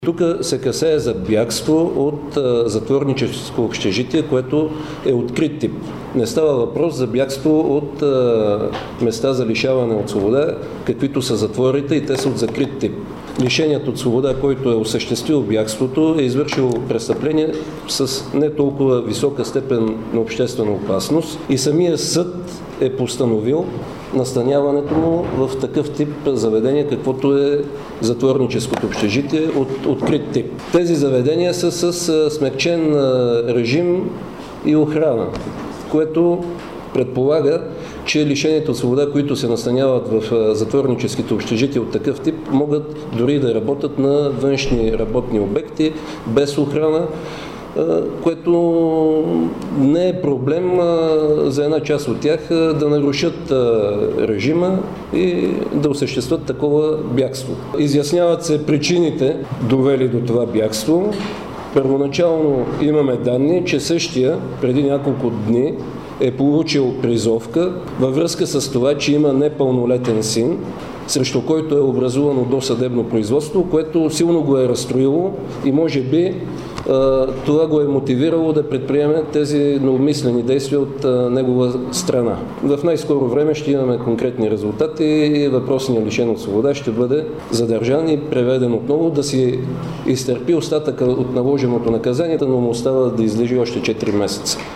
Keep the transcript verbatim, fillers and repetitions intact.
Тук се касае за бягство от а, затворническо общежитие, което е открит тип. Не става въпрос за бягство от а, места за лишаване от свобода, каквито са затворите, и те са от закрит тип. Лишеният от свобода, който е осъществил бягството, е извършил престъпление с не толкова висока степен на обществена опасност и самия съд е постановил настаняването му в такъв тип заведение, каквото е затворническото общежитие от открит тип. Тези заведения са с смекчен режим и охрана, което предполага, че лишените от свобода, които се настаняват в затворническите общежития от такъв тип, могат дори да работят на външни работни обекти без охрана, което не е проблем за една част от тях да нарушат режима и да осъществят такова бягство. Изясняват се причините, довели до това бягство. Първоначално имаме данни, че същия преди няколко дни е получил призовка във връзка с това, че има непълнолетен син, срещу който е образувано досъдебно производство, което силно го е разстроило и може би това го е мотивирало да предприеме тези необмислени действия от негова страна. В най-скоро време ще имаме конкретни резултати и въпросният лишен от свобода ще бъде задържан и преведен отново да си изтърпи остатъка от наложеното наказание, но му остава да излежи още четири месеца.